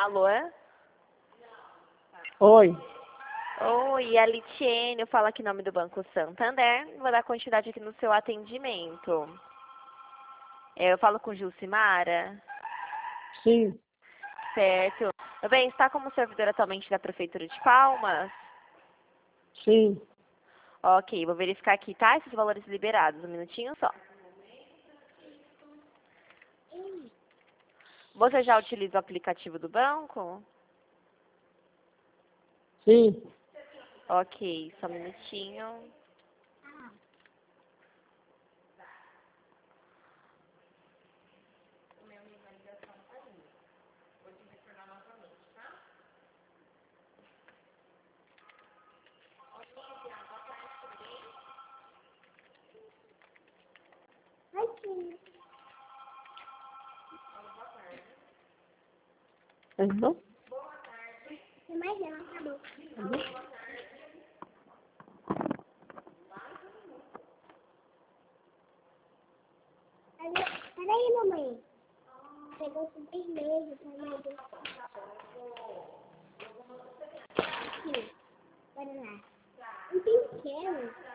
Alô? Oi. Oi, a Litiene, eu falo aqui em nome do Banco Santander. Vou dar continuidade aqui no seu atendimento. Eu falo com Gilcimara? Sim. Certo. Bem, está como servidor atualmente da Prefeitura de Palmas? Sim. Ok, vou verificar aqui, tá? Esses valores liberados. Um minutinho só. Você já utiliza o aplicativo do banco? Sim. Ok, só um minutinho. Uhum. Mas ela acabou. Peraí, mamãe. Pegou com 3 meses, mamãe. Aqui. Olha lá. Um pequeno.